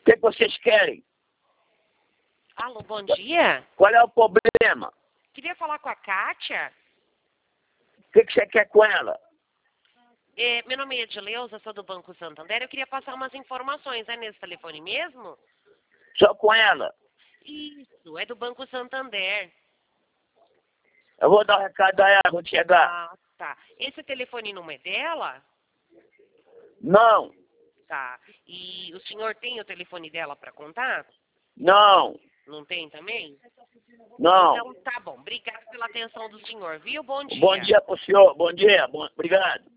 O que vocês querem? Alô, bom dia. Qual é o problema? Queria falar com a Kátia. O que você quer com ela? Meu nome é Edileuza, sou do Banco Santander. Eu queria passar umas informações. É nesse telefone mesmo? Só com ela. Isso, é do Banco Santander. Eu vou dar um recado a ela quando chegar. Ah, tá. Esse telefone não é dela? Não, Tá. E o senhor tem o telefone dela para contar? não, Não tem também? não. Então tá bom. Obrigado pela atenção do senhor, viu? Bom dia. Bom dia pro senhor. Bom dia. Obrigado.